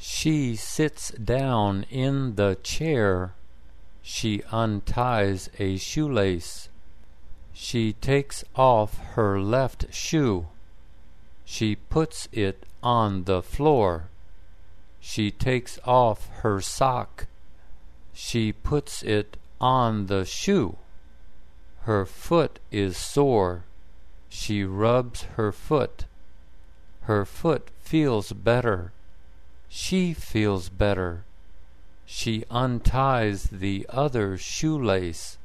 She sits down in the chair. She unties a shoelace. She takes off her left shoe. She puts it on the floor. She takes off her sock. She puts it on the shoe. Her foot is sore. She rubs her foot. Her foot feels better. She feels better. She unties the other shoelace.